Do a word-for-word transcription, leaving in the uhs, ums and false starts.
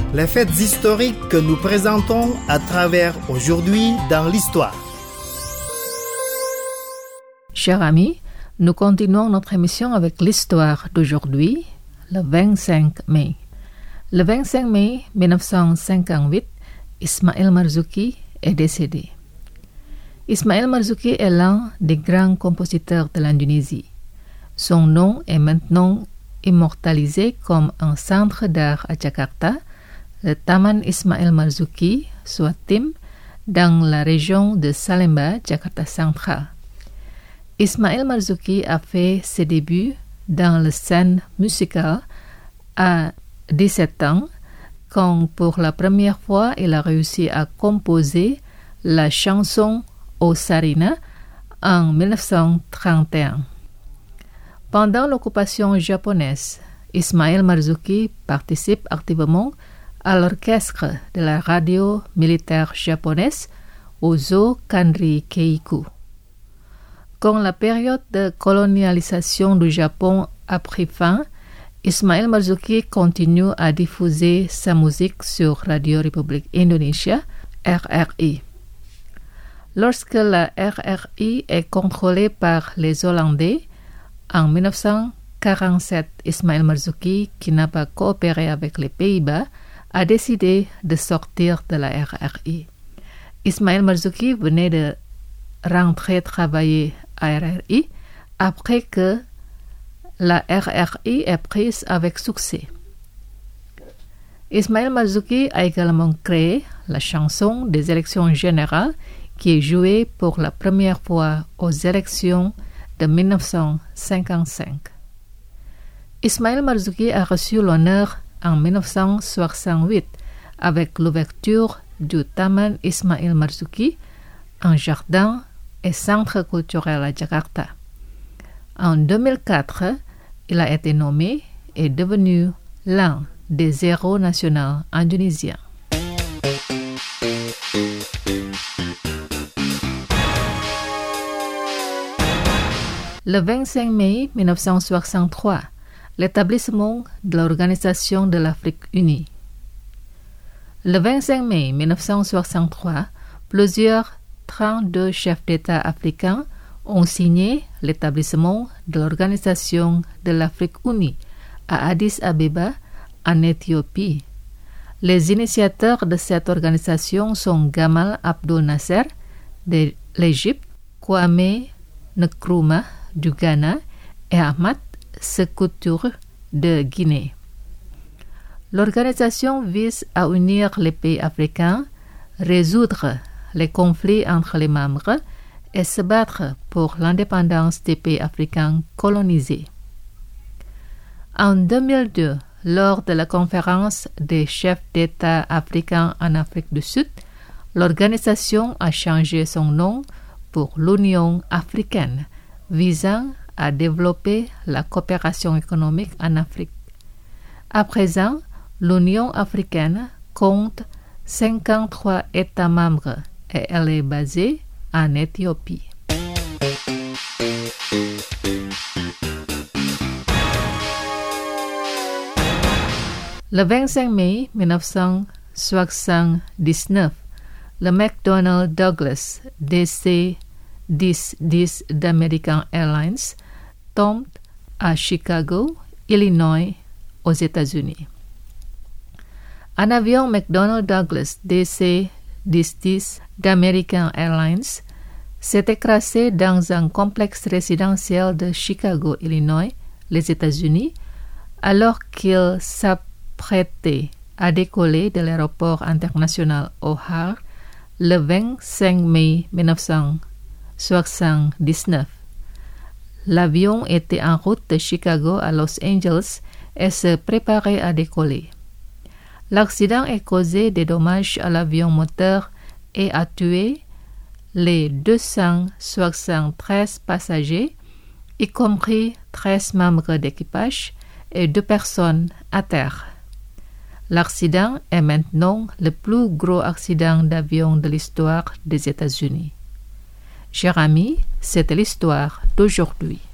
les faits historiques que nous présentons à travers Aujourd'hui dans l'Histoire. Chers amis, nous continuons notre émission avec l'histoire d'aujourd'hui, le vingt-cinq mai. Le vingt-cinq mai mille neuf cent cinquante-huit, Ismail Marzuki est décédé. Ismail Marzuki est l'un des grands compositeurs de l'Indonésie. Son nom est maintenant immortalisé comme un centre d'art à Jakarta, le Taman Ismail Marzuki, Suatim, dans la région de Salemba, Jakarta Central. Ismail Marzuki a fait ses débuts dans la scène musicale à dix-sept ans, quand pour la première fois il a réussi à composer la chanson au Sarina en mille neuf cent trente et un. Pendant l'occupation japonaise, Ismail Marzuki participe activement à l'orchestre de la radio militaire japonaise Ozo Kanri Keiku. Quand la période de colonialisation du Japon a pris fin, Ismail Marzuki continue à diffuser sa musique sur Radio République Indonésia, R R I. Lorsque la R R I est contrôlée par les Hollandais, en mille neuf cent quarante-sept, Ismail Marzuki, qui n'a pas coopéré avec les Pays-Bas, a décidé de sortir de la R R I. Ismail Marzuki venait de rentrer travailler à R R I après que la R R I est prise avec succès. Ismail Marzuki a également créé la chanson des élections générales qui est jouée pour la première fois aux élections de mille neuf cent cinquante-cinq. Ismail Marzuki a reçu l'honneur en mille neuf cent soixante-huit avec l'ouverture du Taman Ismail Marzuki, un jardin et centre culturel à Jakarta. En deux mille quatre, il a été nommé et devenu l'un des héros nationaux indonésiens. Le vingt-cinq mai mille neuf cent soixante-trois, l'établissement de l'Organisation de l'Afrique unie. Le vingt-cinq mai mille neuf cent soixante-trois, plusieurs trente-deux chefs d'État africains ont signé l'établissement de l'Organisation de l'Afrique unie à Addis Abeba, en Éthiopie. Les initiateurs de cette organisation sont Gamal Abdel Nasser de l'Égypte, Kwame Nkrumah du Ghana et Ahmad Sékou Touré de Guinée. L'organisation vise à unir les pays africains, résoudre les conflits entre les membres et se battre pour l'indépendance des pays africains colonisés. En deux mille deux, lors de la conférence des chefs d'État africains en Afrique du Sud, l'organisation a changé son nom pour l'Union africaine, visant à développer la coopération économique en Afrique. À présent, l'Union africaine compte cinquante-trois États membres et elle est basée en Éthiopie. Le vingt-cinq mai mille neuf cent soixante-dix-neuf, le McDonnell Douglas D C dix dix d'American Airlines tombe à Chicago, Illinois, aux États-Unis. Un avion McDonnell Douglas D C dix dix d'American Airlines s'est écrasé dans un complexe résidentiel de Chicago, Illinois, les États-Unis, alors qu'il s'apprêtait à décoller de l'aéroport international O'Hare le vingt-cinq mai mille neuf cent soixante-dix-neuf. L'avion était en route de Chicago à Los Angeles et se préparait à décoller. L'accident a causé des dommages à l'avion moteur et a tué les deux cent soixante-treize passagers, y compris treize membres d'équipage et deux personnes à terre. L'accident est maintenant le plus gros accident d'avion de l'histoire des États-Unis. Chers amis, c'était l'histoire d'aujourd'hui.